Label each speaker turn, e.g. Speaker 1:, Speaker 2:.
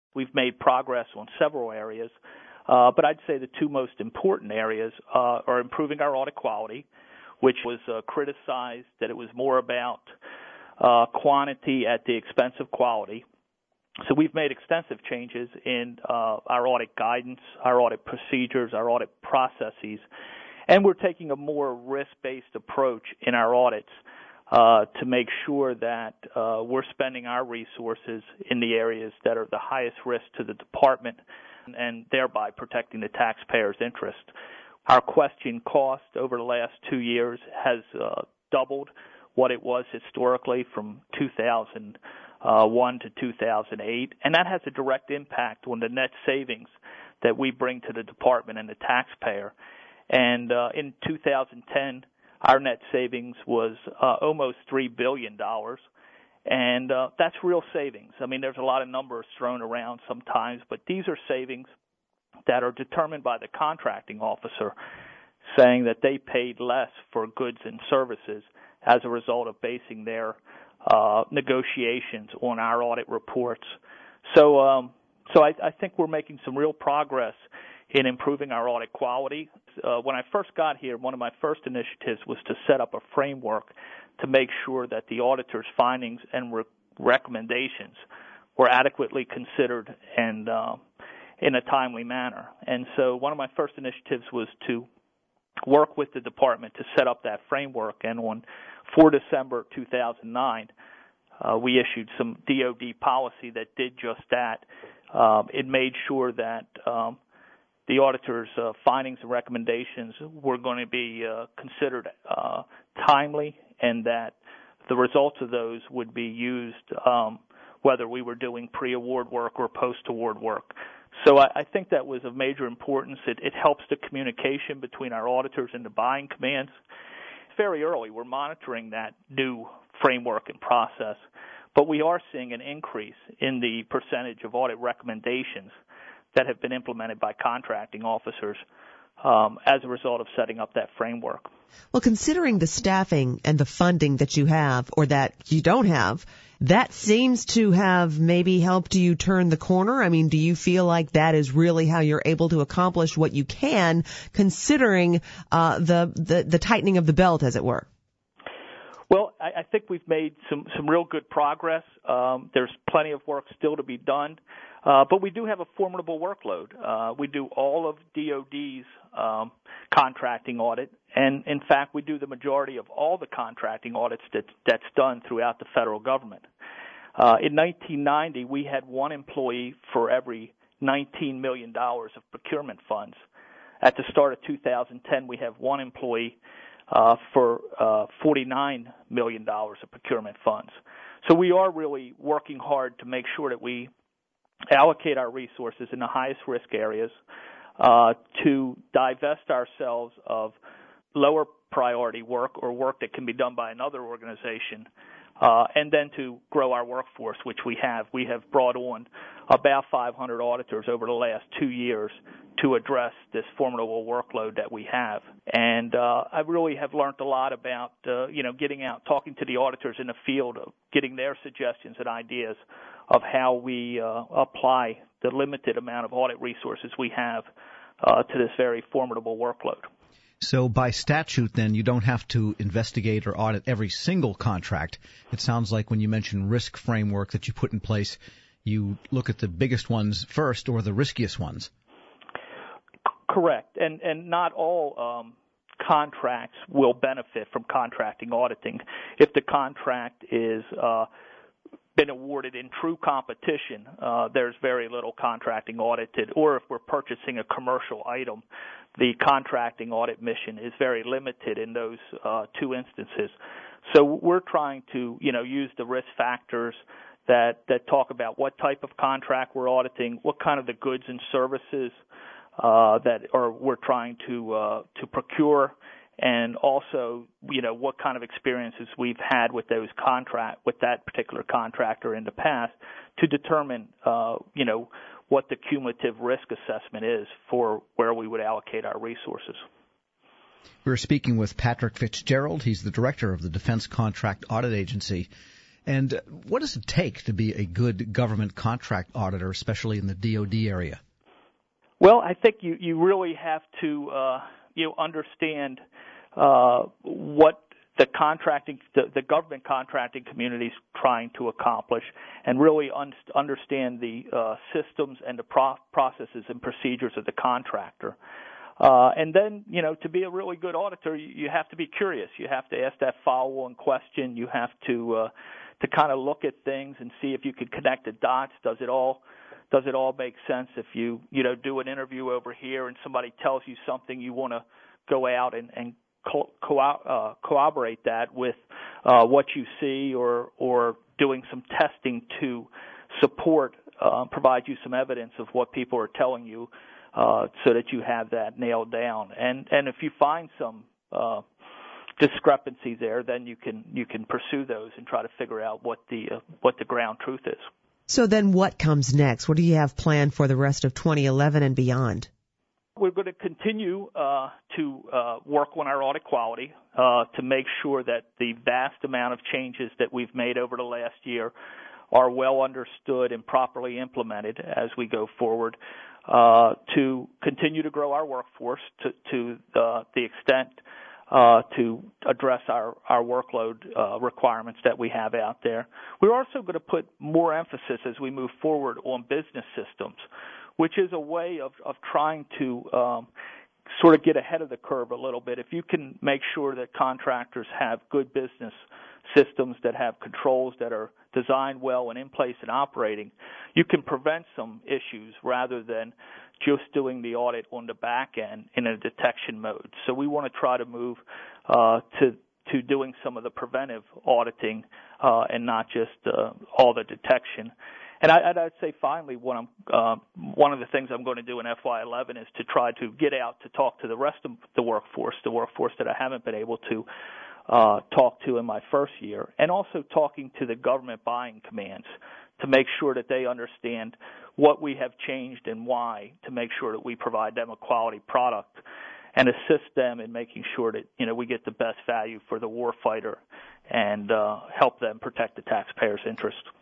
Speaker 1: We've made progress on several areas, but I'd say the two most important areas are improving our audit quality, which was criticized that it was more about quantity at the expense of quality. So we've made extensive changes in our audit guidance, our audit procedures, our audit processes, and we're taking a more risk-based approach in our audits to make sure that we're spending our resources in the areas that are the highest risk to the department and thereby protecting the taxpayer's interest. Our question cost over the last 2 years has doubled what it was historically from 2001 to 2008, and that has a direct impact on the net savings that we bring to the department and the taxpayer. And in 2010, our net savings was almost $3 billion, and that's real savings. I mean, there's a lot of numbers thrown around sometimes, but these are savings that are determined by the contracting officer, saying that they paid less for goods and services as a result of basing their negotiations on our audit reports. So I think we're making some real progress in improving our audit quality. When I first got here, one of my first initiatives was to set up a framework to make sure that the auditor's findings and recommendations were adequately considered and in a timely manner. And so one of my first initiatives was to work with the department to set up that framework. And on 4 December 2009, we issued some DOD policy that did just that. It made sure that the auditor's findings and recommendations were going to be considered timely, and that the results of those would be used whether we were doing pre-award work or post-award work. So I think that was of major importance. It helps the communication between our auditors and the buying commands. Very early, we're monitoring that new framework and process, but we are seeing an increase in the percentage of audit recommendations that have been implemented by contracting officers as a result of setting up that framework.
Speaker 2: Well, considering the staffing and the funding that you have or that you don't have, that seems to have maybe helped you turn the corner. I mean, do you feel like that is really how you're able to accomplish what you can, considering the tightening of the belt, as it were?
Speaker 1: Well, I think we've made some real good progress. There's plenty of work still to be done, but we do have a formidable workload. We do all of DOD's contracting audit, and in fact, we do the majority of all the contracting audits that's done throughout the federal government. In 1990, we had one employee for every $19 million of procurement funds. At the start of 2010, we have one employee for $49 million of procurement funds. So we are really working hard to make sure that we allocate our resources in the highest risk areas to divest ourselves of lower priority work or work that can be done by another organization, and then to grow our workforce, which we have. We have brought on about 500 auditors over the last 2 years to address this formidable workload that we have. And I really have learned a lot about, getting out, talking to the auditors in the field, getting their suggestions and ideas of how we apply the limited amount of audit resources we have to this very formidable workload.
Speaker 3: So by statute, then, you don't have to investigate or audit every single contract. It sounds like when you mention risk framework that you put in place, you look at the biggest ones first or the riskiest ones.
Speaker 1: Correct. And not all contracts will benefit from contracting auditing. If the contract is been awarded in true competition, there's very little contracting audited. Or if we're purchasing a commercial item, the contracting audit mission is very limited in those two instances. So we're trying to, use the risk factors that talk about what type of contract we're auditing, what kind of the goods and services we're trying to procure, and also, what kind of experiences we've had with that particular contractor in the past to determine, what the cumulative risk assessment is for where we would allocate our resources.
Speaker 3: We're speaking with Patrick Fitzgerald. He's the director of the Defense Contract Audit Agency. And what does it take to be a good government contract auditor, especially in the DoD area?
Speaker 1: Well, I think you really have to understand what the government contracting community is trying to accomplish, and really understand the systems and the processes and procedures of the contractor. And then, to be a really good auditor, you have to be curious. You have to ask that follow-on question. You have to kind of look at things and see if you can connect the dots. Does it all make sense? If you do an interview over here and somebody tells you something, you want to go out and corroborate that with what you see, or doing some testing to support, provide you some evidence of what people are telling you, so that you have that nailed down. And if you find some discrepancies there, then you can pursue those and try to figure out what the ground truth is.
Speaker 2: So then what comes next? What do you have planned for the rest of 2011 and beyond?
Speaker 1: We're going to continue to work on our audit quality to make sure that the vast amount of changes that we've made over the last year are well understood and properly implemented as we go forward, to continue to grow our workforce to the extent to address our workload requirements that we have out there. We're also going to put more emphasis as we move forward on business systems, which is a way of trying to sort of get ahead of the curve a little bit. If you can make sure that contractors have good business systems that have controls that are designed well and in place and operating, you can prevent some issues rather than just doing the audit on the back end in a detection mode. So we want to try to move to doing some of the preventive auditing and not just all the detection. And I'd say finally, one of the things I'm going to do in FY11 is to try to get out to talk to the rest of the workforce that I haven't been able to talk to in my first year, and also talking to the government buying commands to make sure that they understand what we have changed and why, to make sure that we provide them a quality product and assist them in making sure that we get the best value for the warfighter and help them protect the taxpayers' interest.